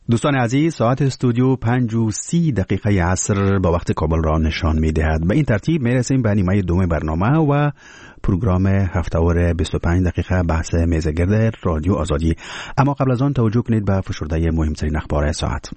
دوستان عزیز، ساعت استودیو 5:30 عصر با وقت کابل را نشان می‌دهد. به این ترتیب می‌رسیم به نیمه دوم برنامه و پروگرام هفته‌وار 25 دقیقه بحث میزگرد رادیو آزادی. اما قبل از آن توجه کنید به فشرده مهمترین اخبار ساعت.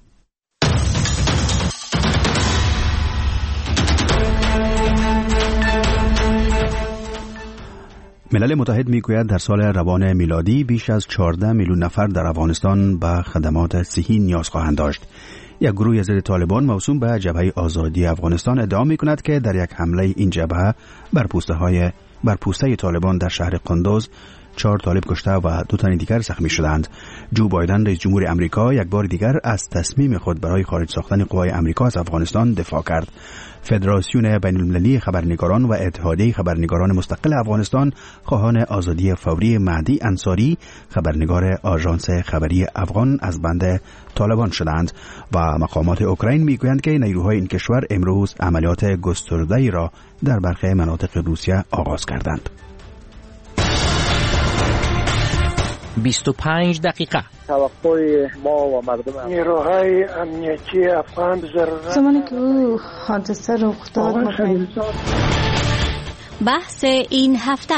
ملل متحد میگوید در سال روان میلادی بیش از 14 میلیون نفر در افغانستان به خدمات صحی نیاز خواهند داشت. یک گروه ضد طالبان موسوم به جبهه آزادی افغانستان ادعا میکند که در یک حمله این جبهه بر پوسته طالبان در شهر قندوز 4 طالب کشته و 2 تن دیگر زخمی شدند. جو بایدن رئیس جمهور آمریکا یک بار دیگر از تصمیم خود برای خارج ساختن قوای آمریکا از افغانستان دفاع کرد. فدراسیون بین‌المللی خبرنگاران و اتحادیه خبرنگاران مستقل افغانستان خواهان آزادی فوری مهدی انصاری خبرنگار آژانس خبری افغان از بند طالبان شدند و مقامات اوکراین میگویند که نیروهای این کشور امروز عملیات گسترده‌ای را در برخی مناطق روسیه آغاز کردند. 25 دقیقه توقع ما و مردم نیروهای امنیتی افغان زمانی که حادثه رخ داد بحث این هفته.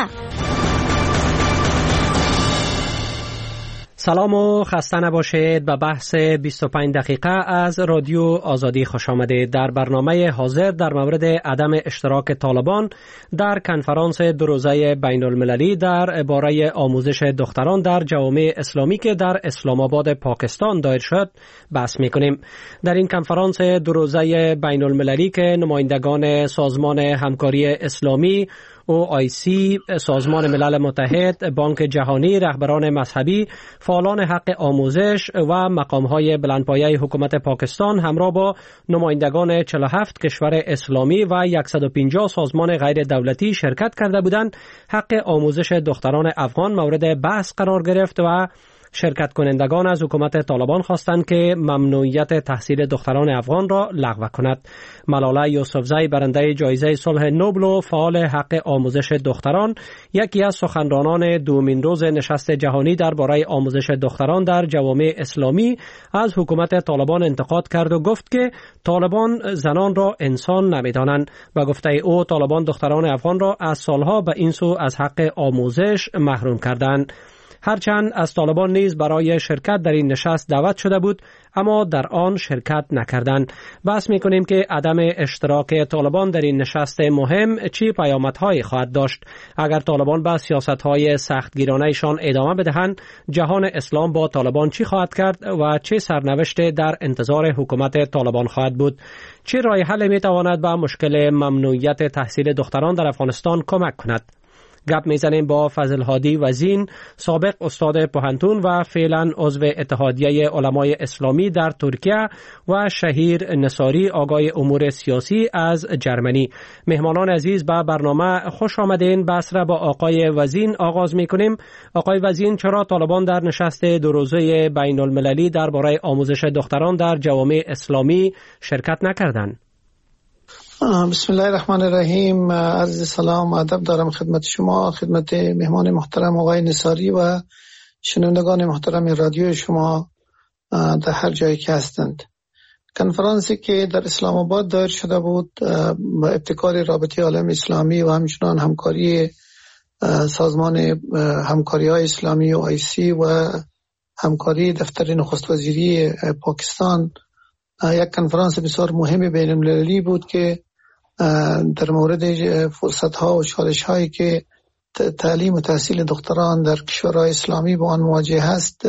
سلام و خسته نباشید. به بحث 25 دقیقه از رادیو آزادی خوش آمدید. در برنامه حاضر در مورد عدم اشتراک طالبان در کنفرانس 2 روزه بین المللی در باره آموزش دختران در جوامع اسلامی که در اسلام آباد پاکستان دایر شد بحث میکنیم. در این کنفرانس 2 روزه بین المللی که نمایندگان سازمان همکاری اسلامی OIC، سازمان ملل متحد، بانک جهانی، رهبران مذهبی، فعالان حق آموزش و مقام‌های بلندپایه حکومت پاکستان همراه با نمایندگان 47 کشور اسلامی و 150 سازمان غیر دولتی شرکت کرده بودند. حق آموزش دختران افغان مورد بحث قرار گرفت و شرکت کنندگان از حکومت طالبان خواستند که ممنوعیت تحصیل دختران افغان را لغو کند. ملاله یوسفزئی برنده جایزه صلح نوبل و فعال حق آموزش دختران یکی از سخنرانان دومین روز نشست جهانی درباره آموزش دختران در جوامع اسلامی از حکومت طالبان انتقاد کرد و گفت که طالبان زنان را انسان نمی‌دانند و گفته او طالبان دختران افغان را از سالها به این سو از حق آموزش محروم کردند. هرچند از طالبان نیز برای شرکت در این نشست دعوت شده بود اما در آن شرکت نکردند. بحث می‌کنیم که عدم اشتراک طالبان در این نشست مهم چه پیامدهایی خواهد داشت. اگر طالبان به سیاست‌های سختگیرانه‌شان ادامه بدهند، جهان اسلام با طالبان چی خواهد کرد و چه سرنوشتی در انتظار حکومت طالبان خواهد بود؟ چه راه حل می‌تواند به مشکل ممنوعیت تحصیل دختران در افغانستان کمک کند؟ گپ میزنیم با فضل هادی وزین، سابق استاد پوهنتون و فعلا عضو اتحادیه علمای اسلامی در ترکیه و شهیر نصاری آگاه امور سیاسی از جرمنی. مهمانان عزیز به برنامه خوش آمدین. بحث را با آقای وزین آغاز میکنیم. آقای وزین، چرا طالبان در نشست 2 روزه بین المللی درباره آموزش دختران در جوامع اسلامی شرکت نکردند؟ بسم الله الرحمن الرحیم. عرض سلام و ادب دارم خدمت شما، خدمت مهمان محترم آقای نصاری و شنوندگان محترم رادیو شما در هر جایی که هستند. کنفرانسی که در اسلام آباد دایر شده بود با ابتکار رابطه عالم اسلامی و همچنان همکاری سازمان همکاری های اسلامی و OIC و همکاری دفتر نخست وزیری پاکستان، یک کنفرانس بسیار مهم بین المللی بود که در مورد فرصت‌ها و چالش‌هایی که تعلیم و تحصیل دختران در کشورهای اسلامی با آن مواجه هست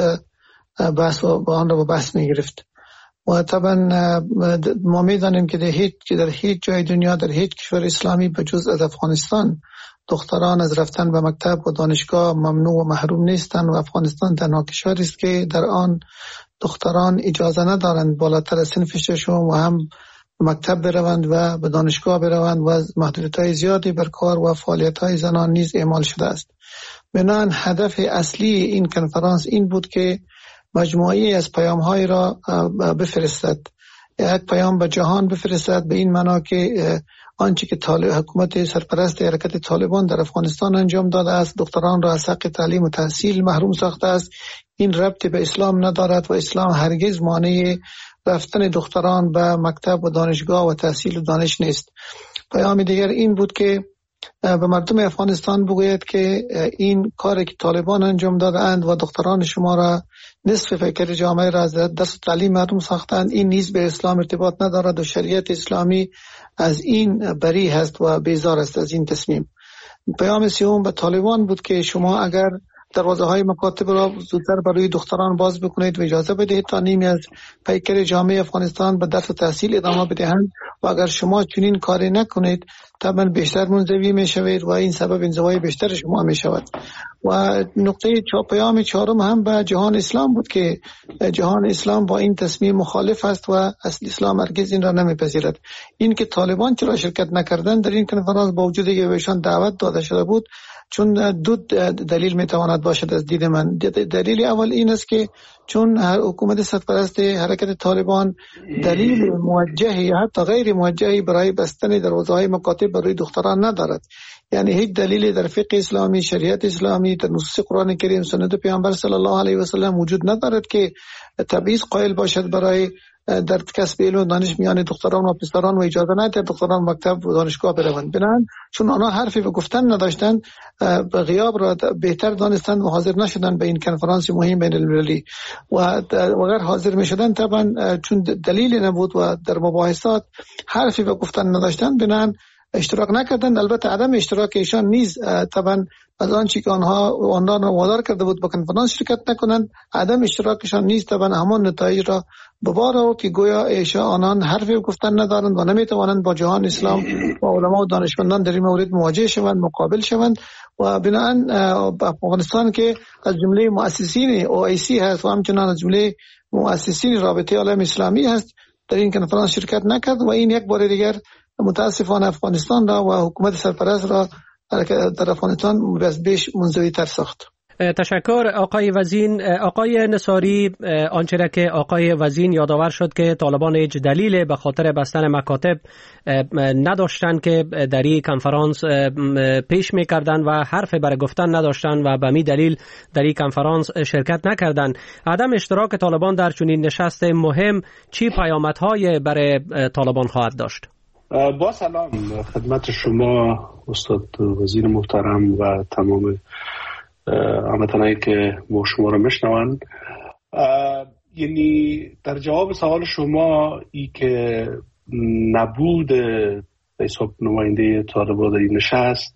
با آن را به بحث می‌گرفت. و طبعا ما می‌دانیم که در هیچ جای دنیا در هیچ کشور اسلامی به جز از افغانستان دختران از رفتن به مکتب و دانشگاه ممنوع و محروم نیستند و افغانستان تنها کشوری است که در آن دختران اجازه ندارند بالاتر از سن 6 و هم مکتب بروند و به دانشگاه بروند و محدودیت‌های زیادی بر کار و فعالیت‌های زنان نیز اعمال شده است. بنابراین هدف اصلی این کنفرانس این بود که مجموعی از پیام‌های را بفرستد، یک پیام به جهان بفرستد به این معنا که آنچه که حکومت سرپرست حرکت طالبان در افغانستان انجام داده است، دختران را از حق تعلیم و تحصیل محروم ساخته است. این ربط به اسلام ندارد و اسلام هرگز مانع رفتن دختران به مکتب و دانشگاه و تحصیل و دانش نیست. پیام دیگر این بود که به مردم افغانستان بگوید که این کاری که طالبان انجام دادند و دختران شما را، نصف فکر جامعه را از دست تعلیم محروم ساختند، این نیز به اسلام ارتباط ندارد و شریعت اسلامی از این بری هست و بیزار است از این تصمیم. پیام سوم به طالبان بود که شما اگر دروازه های مکاتب را زودتر برای دختران باز بکنید و اجازه بدهید تا نیمی از پیکر جامعه افغانستان به درس و تحصیل ادامه بدهند و اگر شما چنین کاری نکنید طبعا بیشتر منزوی می شوید و این سبب انزوای بیشتر شما می شود. و نقطه پیام چهارم هم به جهان اسلام بود که جهان اسلام با این تصمیم مخالف است و اصل اسلام هرگز این را نمیپذیرد. این که طالبان چرا شرکت نکردن در این کنفرانس با وجود که بهشان دعوت داده شده بود، چون دو دلیل میتواند باشد از دید من. دلیل اول این است که چون حکومت سرپرست حرکت طالبان دلیل موجهی یا حتی غیر موجهی برای بستن دروازه‌های مکاتب برای دختران ندارد. یعنی هیچ دلیلی در فقه اسلامی، شریعت اسلامی، در نصوص قرآن کریم، سنت پیامبر صلی الله علیه و سلم وجود ندارد که تبعیض قائل باشد برای در کسب علم و دانش میان دختران و پسران و اجازه ندهد دختران مکتب و دانشگاه بروند. بنابراین چون آنها حرفی به گفتن نداشتند، به غیاب را بهتر دانستند و حاضر نشدند به این کنفرانس مهم بین المللی و اگر حاضر میشدند طبعا چون دلیلی نبود و در مباحثات حرفی به گفتن نداشتند، بنابراین اشتراک نکردند. البته عدم اشتراک ایشان نیز طبعا از آنچه که آنها را وادار کرده بود با کنفرانس شرکت نکنند، عدم اشتراکشان نیز طبعا همان نتایج را به بار آورد که گویا آنان حرفی گفتن ندارند و نمیتوانند با جهان اسلام و علما و دانشمندان در این مورد مواجه شوند، مقابل شوند. و بنابراین افغانستان که از جمله مؤسسین OIC هست و همچنان از جمله مؤسسین رابطه عالم اسلامی هست، در این کنفرانس شرکت نکرد و این یک بار دیگر متاسفانه افغانستان را و حکومت سرپرست را در افغانستان بیش منزوی تر ساخت. تشکر آقای وزین. آقای نصاری، آنچه را که آقای وزین یادآور شد که طالبان هیچ دلیل به خاطر بستن مکاتب نداشتند که در این کنفرانس پیش می‌کردند و حرف برای گفتن نداشتند و به می دلیل در این کنفرانس شرکت نکردند. عدم اشتراک طالبان در چنین نشست مهم چی پیامدهای برای طالبان خواهد داشت؟ با سلام خدمت شما استاد وزیر محترم و تمام هموطنانی که با شما را میشنوند. یعنی در جواب سوال شما ای که نبود به حساب نماینده طالبان در این نشست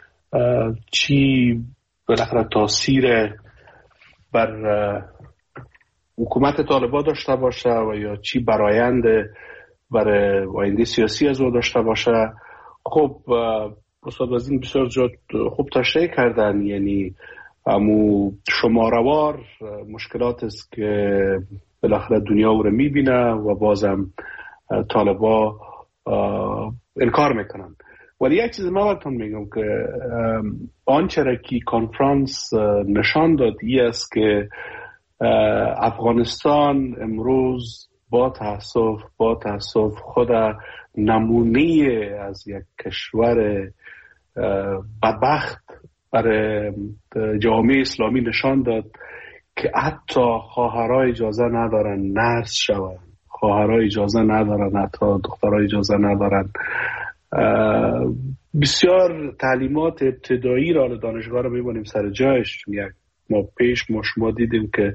چی بالاخره تاثیر بر حکومت طالبان داشته باشه و یا چی برآیند برای آینده سیاسی از او داشته باشه، خب استاد وزیر بسیار جد خوب تشریح کردن. یعنی امو شماروار مشکلات است که بالاخره دنیا او رو میبینه و بازم طالبا انکار میکنن. ولی یک چیز من براتون میگم که آنچه را که کنفرانس نشان داد ای است که افغانستان امروز با تأسف خود نمونه از یک کشور بدبخت برای جامعه اسلامی نشان داد که حتی خواهرها اجازه ندارن نرس شوند، خواهرها اجازه ندارن، حتی دخترها اجازه ندارن. بسیار تعلیمات ابتدایی را دانشگاه رو میبونیم سر جایش. ما شما دیدیم که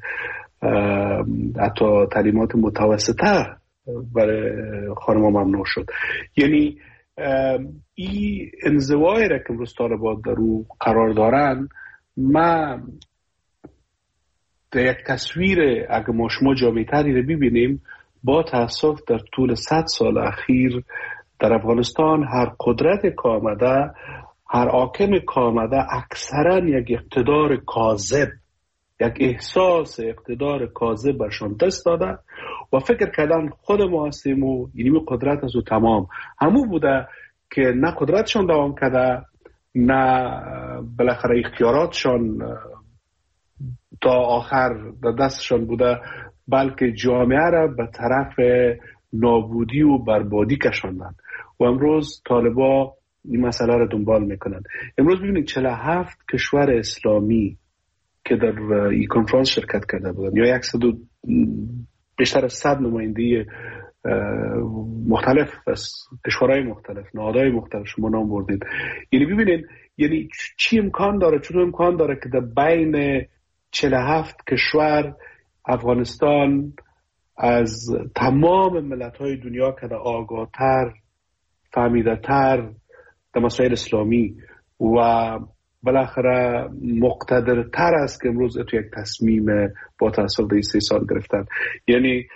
حتی تعلیمات متوسطه برای خانم‌ها ممنوع شد. یعنی این انزوای را که امروز طالبان در او قرار دارن، ما در یک تصویر اگه ما شما جامع‌تری رو ببینیم، با تأسف در طول 100 سال اخیر در افغانستان هر قدرت که آمده، هر حاکم که آمده، اکثرا یک اقتدار کاذب، یک احساس اقتدار کاذب برشان دست داده و فکر کردن خود ما هستیم و یعنی قدرت از او تمام همون بوده که نه قدرتشان دوام کرده، نه بالاخره اختیاراتشان تا آخر در دستشان بوده، بلکه جامعه را به طرف نابودی و بربادی کشاندن. و امروز طالبا این مسئله رو دنبال میکنن. امروز ببینید 47 کشور اسلامی که در این کنفرانس شرکت کرده بودن یا بیشتر از 100 نماینده مختلف از کشورهای مختلف، نهادهای مختلف شما نام بردید. یعنی ببینید یعنی چی امکان داره، چطور امکان داره که در بین 47 کشور افغانستان از تمام ملت‌های دنیا که آگاه‌تر، فهمیده‌تر در مسائل اسلامی و بالاخره مقتدرتر است که امروز تو یک تصمیم با تأثیر در 3 سال گرفتن. یعنی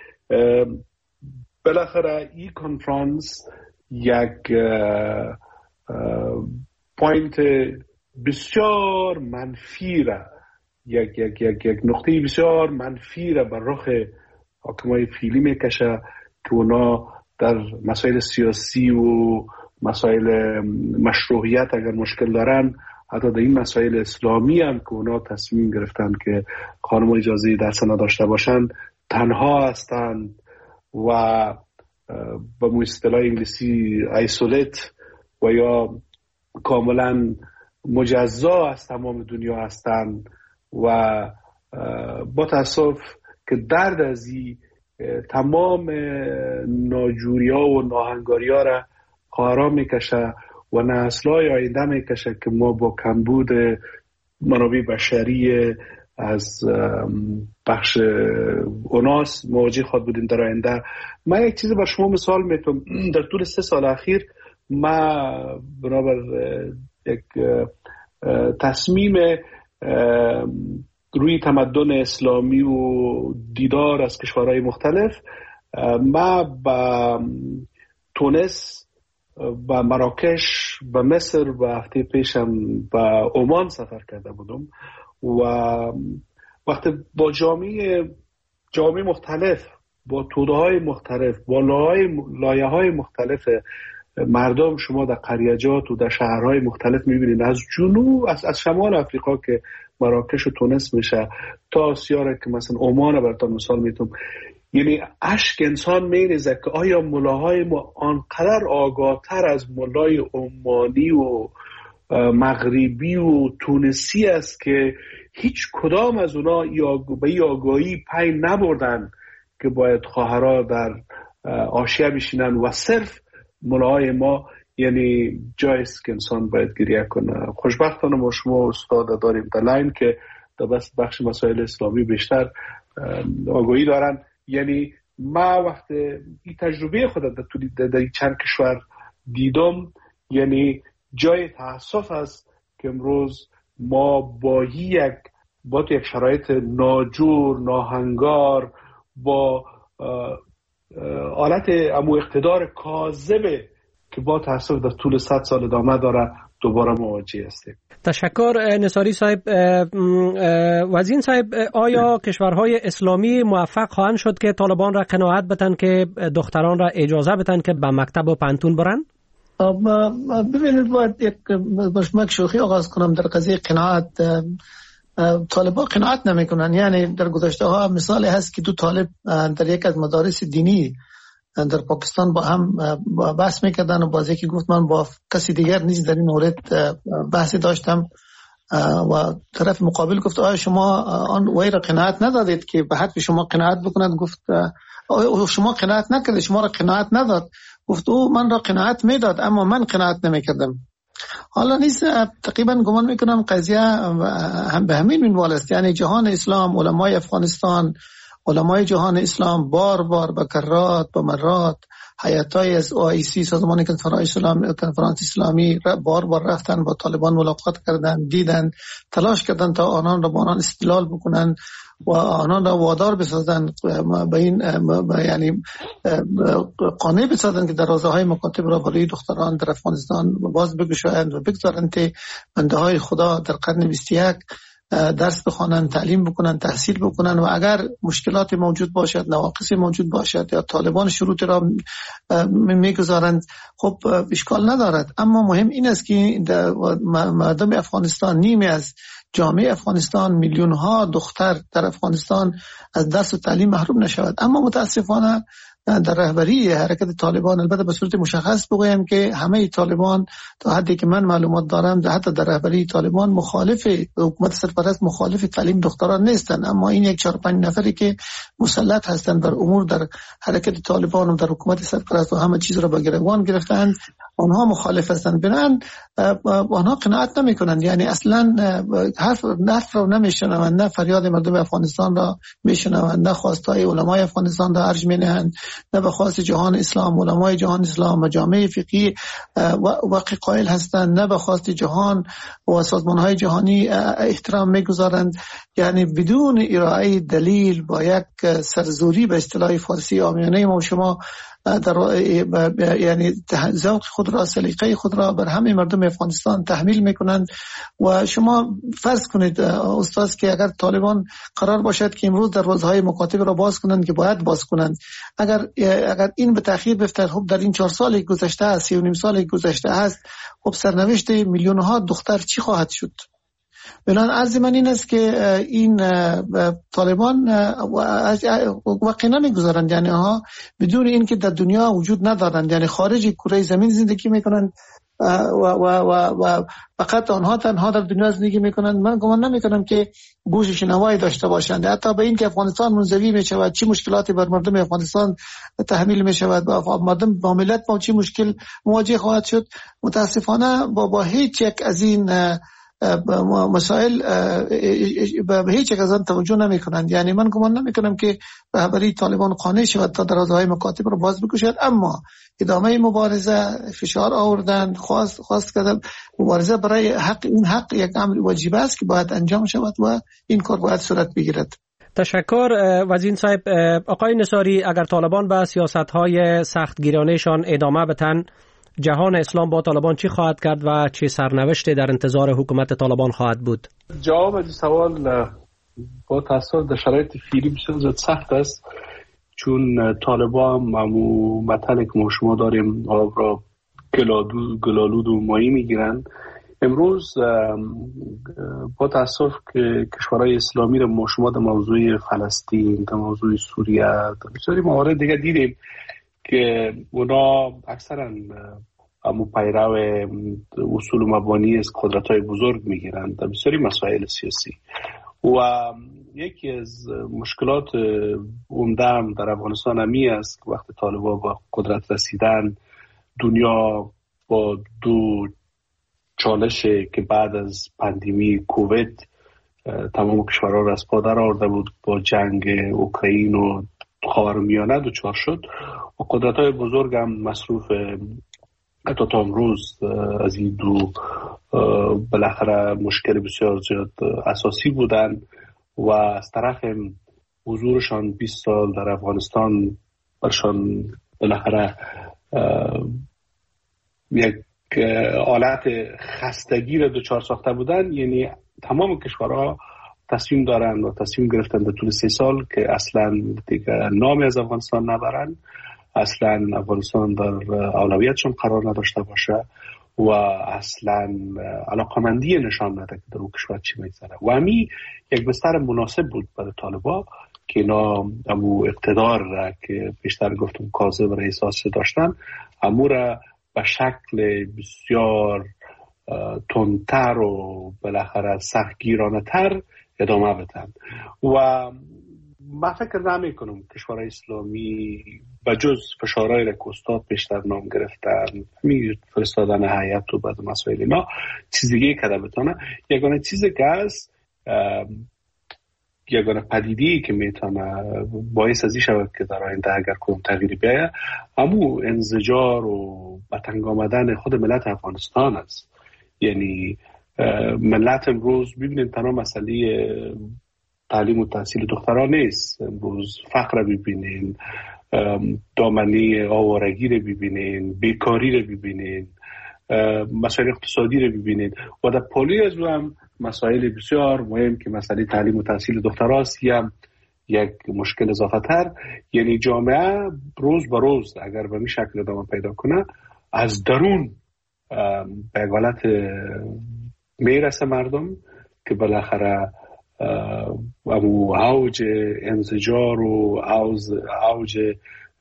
بالاخره این کنفرانس یک پوینت بسیار منفی را یک نقطه بسیار منفی را بر رخ حاکمای فعلی میکشه که اونا در مسائل سیاسی و مسائل مشروعیت اگر مشکل دارن، حتی در این مسائل اسلامی هم که اونا تصمیم گرفتن که خانم اجازه درس نداشته باشن تنها هستند و با اصطلاح انگلیسی ایسولیت و یا کاملا مجزا از تمام دنیا هستند و با تاسف که درد از این تمام ناجوری ها و ناهنگاری ها را خواهرام میکشه و نسل‌های آینده میکشه که ما با کمبود منابع بشری از بخش اوناس مواجه خود بودیم در آینده. من یک چیز بر شما مثال میتونم. در طول 3 سال اخیر ما بنابر یک تصمیم روی تمدن اسلامی و دیدار از کشورهای مختلف ما با تونس، با مراکش، با مصر و هفته پیشم با عمان سفر کرده بودم و وقتی با جامعه مختلف، با توده‌های مختلف، با لایه‌های مختلف مردم شما در قریجات و در شهرهای مختلف می‌بینید، از جنوب از شمال افریقا که مراکش و تونس میشه تا آسیا را که مثلا عمان را براتون مثال میتونم، یعنی اشک انسان میریزه که آیا ملاهای ما آنقدر آگاهتر از ملای عمانی و مغربی و تونسی است که هیچ کدام از اونا به این آگاهی پی نبردن که باید خواهرها در آشیه بشینن و صرف ملاهای ما، یعنی جایست که انسان باید گریه کنه. خوشبختانه ما شما استاد داریم در لاین که در بخش مسائل اسلامی بیشتر آگاهی دارن. یعنی ما وقت این تجربه خود در چند کشور دیدم، یعنی جای تأسف است که امروز ما با یک شرایط ناجور، ناهنگار، با حالت امو اقتدار کاذبه که با تأسف در طول 100 سال ادامه داره دوباره مواجه هستیم. تشکر نصاری صاحب. وزین صاحب، آیا کشورهای اسلامی موفق خواهند شد که طالبان را قناعت بدن که دختران را اجازه بدن که به مکتب و پانتون برن؟ ببینید باید یک شوخی آغاز کنم در قضیه قناعت. طالبان قناعت نمی کنن. یعنی در گذشته ها مثالی هست که 2 طالب در یک از مدارس دینی در پاکستان با هم بحث میکردن و بازی که گفت من با کسی دیگر نیز در این مورد بحثی داشتم و طرف مقابل گفت آیا شما آن وی را قناعت ندادید که به حد شما قناعت بکند؟ گفت شما قناعت نکردید، شما را قناعت نداد. گفت او من را قناعت میداد اما من قناعت نمیکردم. حالا نیست تقریبا گمان میکنم قضیه هم به همین منوال است. یعنی جهان اسلام، علمای افغانستان، علمای جهان اسلام بار به کرات به مرات هیئت‌های از OIC سازمان کنفرانس اسلامی بار رفتن با طالبان ملاقات کردن، دیدن، تلاش کردن تا آنان را با آنان استدلال بکنن و آنان را وادار بسازن به این یعنی قانع بسازن که دروازه‌های مکاتب را برای دختران در افغانستان باز بگشایند و بگذارند که بنده های خدا در قرن 21 درس بخوانند، تعلیم بکنند، تحصیل بکنند و اگر مشکلات موجود باشد، نواقصی موجود باشد یا طالبان شروط را میگذارند، خب اشکال ندارد. اما مهم این است که مردم افغانستان، نیمی از جامعه افغانستان، میلیون ها دختر در افغانستان از درس و تعلیم محروم نشود. اما متاسفانه در رهبری حرکت طالبان، البته به صورت مشخص بگویم که همه طالبان تا حدی که من معلومات دارم حتی در رهبری طالبان مخالف حکومت سرپرست، مخالف تعلیم دختران نیستند، اما این 4-5 نفری که مسلط هستند بر امور در حرکت طالبان و در حکومت سرپرست و همه چیز را به گروگان گرفتند، آنها مخالف هستند. بنابراین آنها قناعت نمی کنند، یعنی اصلا حرف را نمیشنوند، نه فریاد مردم افغانستان را میشنوند، نه خواستهای علمای افغانستان را ارج مینهند، نه به خواست جهان اسلام، علمای جهان اسلام و جامعه فقهی وقع قائل هستند، نه به خواست جهان و سازمانهای جهانی احترام میگذارند. یعنی بدون ارائه دلیل با یک سرزوری به اصطلاح فارسی عامیانه ما و شما یعنی ذوق خود را، سلیقه خود را بر همه مردم افغانستان تحمیل میکنند. و شما فرض کنید استاد که اگر طالبان قرار باشد که امروز در روزهای مکاتب را باز کنند که باید باز کنند، اگر این به تأخیر بیفتد، خب در این 4 سال گذشته است، 3.5 سال گذشته است، خب سرنوشت میلیونها دختر چی خواهد شد؟ بنابراین عرض من این است که این طالبان واقعا نمیگذارند، یعنی ها بدون این که در دنیا وجود ندارند، یعنی خارج کره زمین زندگی میکنند و فقط آنها تنها در دنیا زندگی میکنند. من گمان نمیکنم که گوش شنوایی داشته باشند، حتی به این که افغانستان منزوی میشود، چی مشکلاتی بر مردم افغانستان تحمیل میشود، مردم با ملت با چی مشکل مواجه خواهد شد. متاسفانه با هیچ یک از این مسائل به هیچ یک از آن توجه نمی کنند. یعنی من گمان نمی کنم که رهبری طالبان قانع شود تا درازهای مکاتب رو باز بکشد، اما ادامه مبارزه، فشار آوردن، خواست کردن مبارزه برای حق، این حق یک امر واجب است که باید انجام شود و این کار باید صورت بگیرد. تشکر وزیر صاحب. آقای نصاری، اگر طالبان به سیاست‌های سختگیرانه‌شان ادامه بدهند، جهان اسلام با طالبان چی خواهد کرد و چه سرنوشتی در انتظار حکومت طالبان خواهد بود؟ جواب این سوال با تأسف در شرایط فعلی بسیار سخت است، چون طالبان معمو مطلع که ما شما داریم آب را گلالود و ماهی میگیرن. امروز با تأسف که کشورهای اسلامی را ما شما در موضوع فلسطین، در موضوع سوریه، در بسیاری موارد دیگه دیدیم که اونا اکثرا همو پیرو اصول و مبانی از قدرت‌های بزرگ میگیرند در بسیاری مسائل سیاسی. و یکی از مشکلات عمده در افغانستان همی است که وقتی طالبان با قدرت رسیدن، دنیا با 2 چالش که بعد از پاندمی کووید تمام کشورها را از پا در آورده بود، با جنگ اوکراین و خاورمیانه دچار شد و قدرت‌های بزرگ هم مصروف حتی تا امروز از این 2 بالاخره مشکل بسیار زیاد اساسی بودن و از طرف حضورشان 20 سال در افغانستان برشان بالاخره یک حالت خستگی را دچار ساخته بودن. یعنی تمام کشورها تصمیم دارن و تصمیم گرفتن در طول 3 سال که اصلا دیگه نامی از افغانستان نبرن، اصلا افغانستان در اولویتشون قرار نداشته باشه و اصلا علاقمندی نشان نده که در اون کشور چی میگذره. و همی یک بستر مناسب بود برای طالبان که اینا امو اقتدار را که بیشتر گفتم کاذب رئیس آسیا داشتن، امو را به شکل بسیار تندتر و بالاخره سختگیرانه تر ادامه بدن. و من فکر نمی کنم کشورهای اسلامی بجز فشارهای را که استاد بیشتر نام گرفتن، فرستادن هیئت و بعد مسائل اینا، چیز دیگه کرده بتونه. یگانه چیز که هست، یگانه پدیده‌ای که میتونه باعث ازی شود که در آینده اگر کدام تغییری بیاید، همون انزجار و به تنگ آمدن خود ملت افغانستان است. یعنی ملت امروز ببینید تنها مسئله تعلیم و تحصیل دختران نیست، امروز فقر رو ببینین، دامنه آوارگی رو ببینین، بیکاری رو ببینین، مسائل اقتصادی رو ببینین و در پالی از هم مسائل بسیار مهم که مسئله تعلیم و تحصیل دختراست هم یک مشکل اضافه تر. یعنی جامعه روز به روز اگر به این شکل ادامه پیدا کنه، از درون به حالت میرسه مردم که بالاخره اوج انزجار و اوج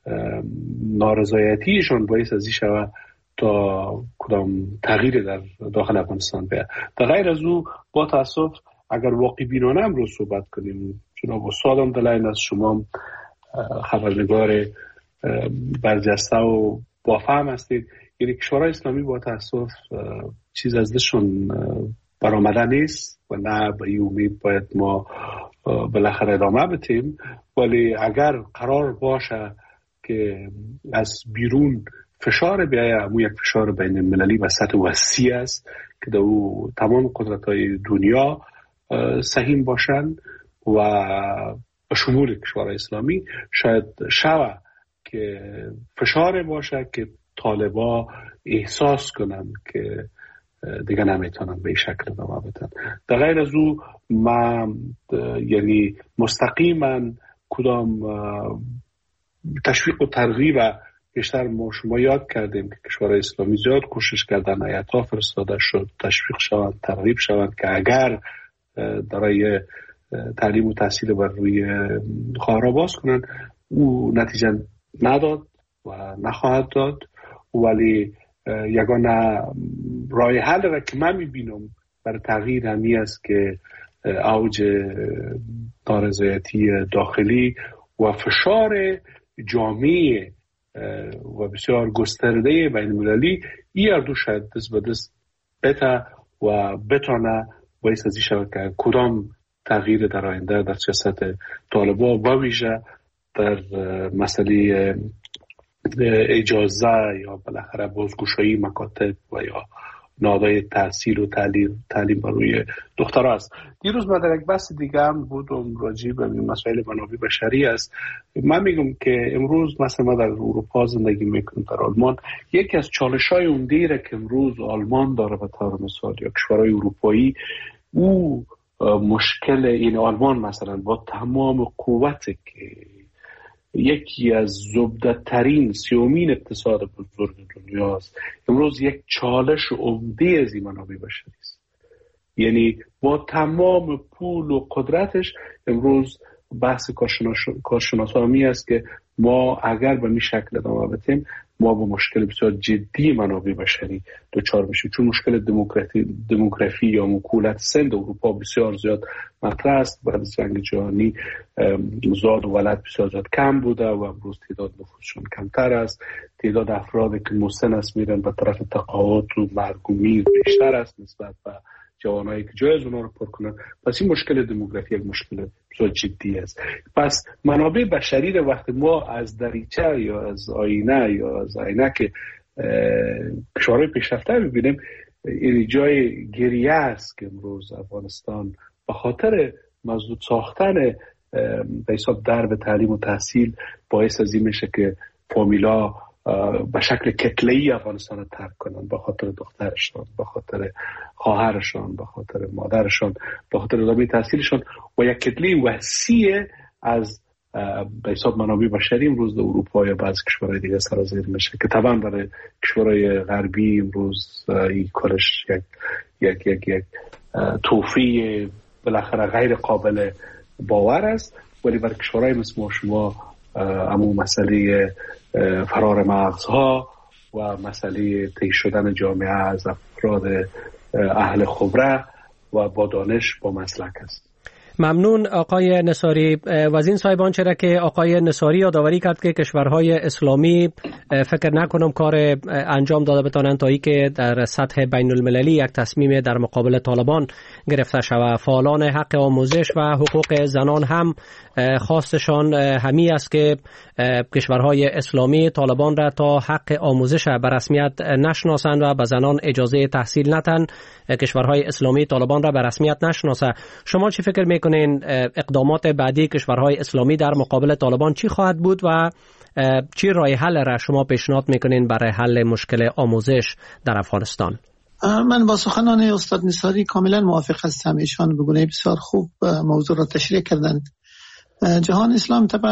نارضایتیشان باعث از این شود تا کدام تغییر در داخل افغانستان بیاد. در غیر از او با تاسف اگر واقع بینانه هم رو صحبت کنیم، جناب استادم دلائل از شما خبرنگار برجسته و با فهم هستید، یعنی کشورهای اسلامی با تاسف چیز از دستشون برآمده نیست و نه به این امید باید ما بالاخره ادامه بدیم. ولی اگر قرار باشه که از بیرون فشار بیایه، امو یک فشار بین المللی و سطح وسیع است که در او تمام قدرت‌های دنیا سهیم باشن و به شمول کشورهای اسلامی شاید شوه که فشار باشه که طالبا احساس کنن که دیگه نمیتونن به این شکل ادامه بدن. در غیر از او ما یعنی مستقیما کدام تشویق و ترغیب بیشتر ما شما یاد کردیم که کشورهای اسلامی زیاد کوشش کردن، هیئت‌ها فرستاده شد تشویق شوند، ترغیب شوند که اگر برای تعلیم و تحصیل بر روی خواهر باز کنن، او نتیجه نداد و نخواهد داد. ولی یگانه راه حل را که من میبینم برای تغییر همی است که اوج نارضایتی داخلی و فشار جامعه و بسیار گسترده بین المللی این اردو شاید دست به دست بتا و بتانه باعث از این شود که کدام تغییر در آینده در سیاست طالبا و ویژه در مسئله اجازه یا بالاخره بازگشایی مکاتب و یا نهادهای تحصیل و تعلیم بروی دخترها است. دیروز من در یک بحث دیگه هم بودم راجع به مسائل منابع بشری است. من میگم که امروز مثلا ما در اروپا زندگی میکنیم، در آلمان، یکی از چالش‌های عمده را که امروز آلمان داره به طور مثال یا کشورهای اروپایی، او مشکل این آلمان مثلا با تمام قوت که یکی از زبده‌ترین سیومین اقتصاد بزرگ دنیاست، امروز یک چالش عمده از این منابع بشری است. یعنی با تمام پول و قدرتش امروز بحث کارشناسانی است که ما اگر به این شکل ادامه بدیم ما با مشکل بسیار جدی منابع بشری دچار میشیم، چون مشکل دموگرافی یا مکولت سن اروپا بسیار زیاد مطرح است. بعد از جنگ جهانی زاد و ولد بسیار زیاد کم بوده و امروز تعداد نفوسشون کمتر است. تعداد افرادی که مسن است میرن به طرف تقاعد و مرگ و میر بیشتر است نسبت به جوانایی که جای از اونا رو پر کنن. پس این مشکل دموگرافی یک مشکل بسیار جدی است. پس منابع بشری رو وقتی ما از دریچه یا از آینه یا از عینک کشورهای پیشرفته ببینیم، این جای گریه است که امروز افغانستان به خاطر مسدود ساختن به حساب درب تعلیم و تحصیل باعث از این میشه که فامیلا به شکل کتله‌ای افغانستان رو ترک کنن، به خاطر دخترشان، به خاطر خواهرشان، به خاطر مادرشان، به خاطر ادامه تحصیلشان و یک کتله وسیع از به حساب منابع بشری امروز در اروپا یا بعضی کشورهای دیگه سرازیر میشه که طبعا برای کشورهای غربی امروز این کارش یک توفیق بالاخره غیر قابل باور است. ولی برای کشورهای مثل ما شما اما مسئله فرار مغزها و مسئله طی شدن جامعه از افراد اهل خبره و با دانش با مسلک است. ممنون آقای نصاری. و از این صاحبان چرا که آقای نصاری یادآوری کرد که کشورهای اسلامی فکر نکنم کار انجام داده بتانند تا ای که در سطح بین المللی یک تصمیم در مقابل طالبان گرفته شود. فعالان حق آموزش و حقوق زنان هم خواستشان همی است که کشورهای اسلامی طالبان را تا حق آموزش به رسمیت نشناسند و به زنان اجازه تحصیل ندن. کشورهای اسلامی طالبان را به رسمیت نشناسه. شما چی فکر میکنین اقدامات بعدی کشورهای اسلامی در مقابل طالبان چی خواهد بود و چی راه حل را شما پیشنهاد میکنین برای حل مشکل آموزش در افغانستان؟ من با سخنان استاد نصاری کاملا موافق هستم. ایشان به گونه بسیار خوب موضوع را تشریح کردند. جهان اسلام طبعا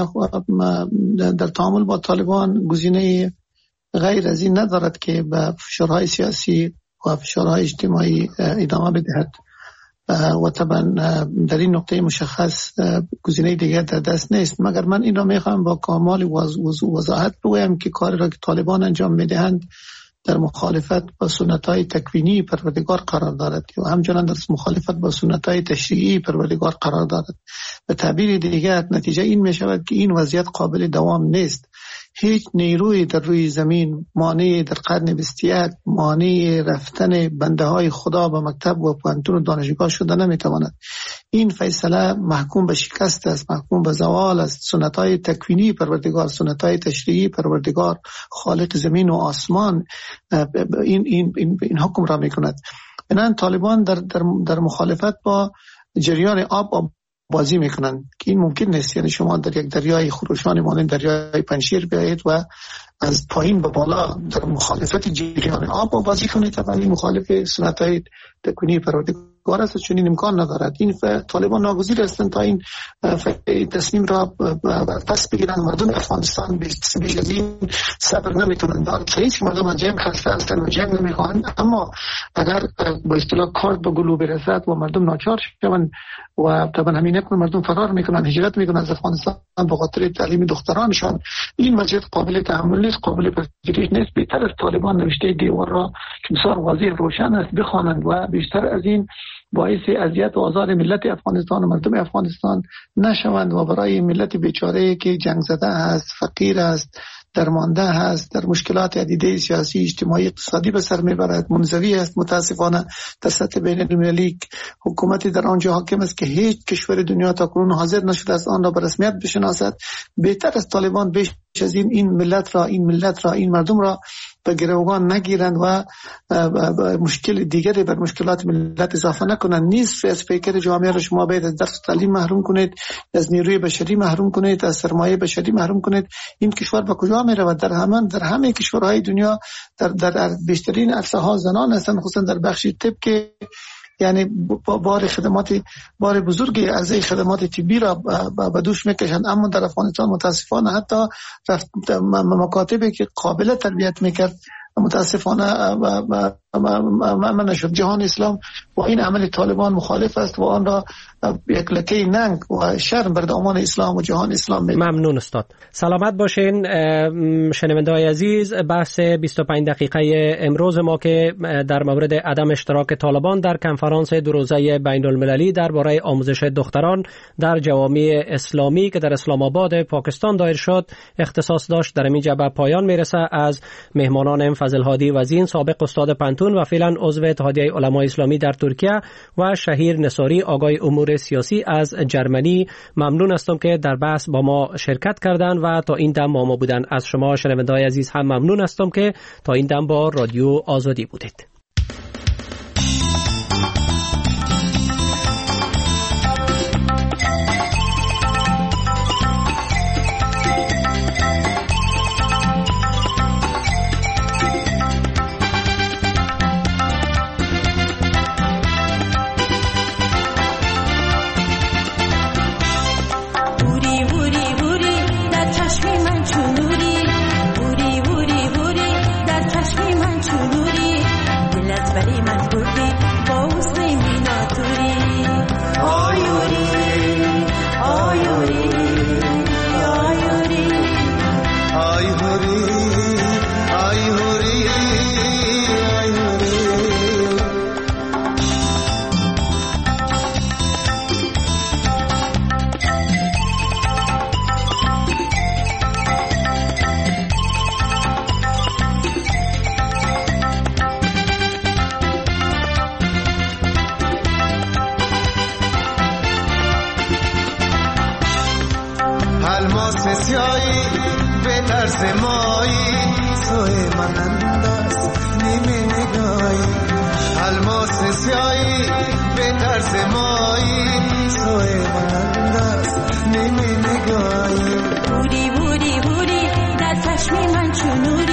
در تعامل با طالبان گزینه غیر از این ندارد که به فشارهای سیاسی و فشارهای اجتماعی ادامه بدهد. و طبعا در این نقطه مشخص گزینه دیگر در دست نیست. مگر من این را میخوام با کامل وضاحت بگویم که کاری را که طالبان انجام میدهند در مخالفت با سنت‌های تکوینی پروردگار قرار دارد و همچنان در مخالفت با سنت‌های تشریعی پروردگار قرار دارد. به تعبیر دیگر نتیجه این می شود که این وضعیت قابل دوام نیست. هیچ نیروی در روی زمین مانع در قرن 21 مانع رفتن بنده های خدا به مکتب و پوهنتون و دانشگاه شده نمیتواند. این فیصله محکوم به شکست است، محکوم به زوال است. سنت های تکوینی پروردگار، سنت های تشریعی پروردگار خالق زمین و آسمان این حکم را میکند. بنابراین طالبان در مخالفت با جریان آب بازی میکنند که این ممکن نیست. یعنی شما در یک دریای خروشان مانند دریای پنجشیر بیایید و از پایین به بالا در مخالفت جریان آب بازی کنید. طبعا این مخالف سنت‌های تکوینی پروردگار است، چون این امکان ندارد. این طالبان ناگزیر هستند تا این تصمیم را پس بگیرند. مردم افغانستان بیش از این صبر نمیتونند دارد. هیچ مردم از جنگ خسته هستند و جنگ نمیخواهند، اما اگر به اصطلاح کارت به گلو برسد و مردم ناچار شوند و طبعا همین نکن مردم فرار میکنند، هجرت میکنند از افغانستان به خاطر تعلیم دخترانشان، این وضعیت قابل تحمل نیست، قابل پذیرش نیست. بهتر از طالبان نوشته دیوار را که بسیار واضح روشن است بخوانند و بیشتر از این باعث اذیت و آزار ملت افغانستان و مردم افغانستان نشوند و برای ملت بیچاره که جنگ زده است، فقیر است، درمانده هست، در مشکلات عدیده سیاسی، اجتماعی، اقتصادی به سر میبرد، منزوی است. متاسفانه در سطح بین المللی حکومتی در آنجا حاکم است که هیچ کشور دنیا تا کنون حاضر نشده است آن را به رسمیت بشناسد. بهتر از طالبان بیش از این ملت را این مردم را به گروگان نگیرند و مشکل دیگری بر مشکلات ملت اضافه نکنند. نصف از پیکر جامعه را شما باید از درس تعلیم محروم کنید، از نیروی بشری محروم کنید، از سرمایه بشری محروم کنید. این کشور به کجا می رود؟ در همه کشورهای دنیا در بیشترین عرصه ها زنان هستند، خصوصا در بخش طب که یعنی بار بزرگی از خدمات طبی را به دوش میکشند. اما در افغانستان متاسفانه حتی مکاتبی که قابل تربیت میکرد متاسفانه من نشد. جهان اسلام با این عمل طالبان مخالف است و آن را یک لکه ننگ و شرم بر دامان اسلام و جهان اسلام ممنون استاد. سلامت باشین شنونده‌های عزیز. بحث 25 دقیقه امروز ما که در مورد عدم اشتراک طالبان در کنفرانس دو روزه بین المللی درباره آموزش دختران در جوامع اسلامی که در اسلام آباد پاکستان دایر شد اختصاص داشت. در اینجا به پایان میرسه. از مهمانان فضل هادی وزین، سابق استاد پنتون و فعلا عضو اتحادیه علمای اسلامی در ترکیه، و شهیر نصاری، آقای امور سیاسی از جرمنی ممنون هستم که در بحث با ما شرکت کردند و تا این دم با ما بودن. از شما شنونده‌های عزیز هم ممنون هستم که تا این دم با رادیو آزادی بودید. بوری در چشم من چونوری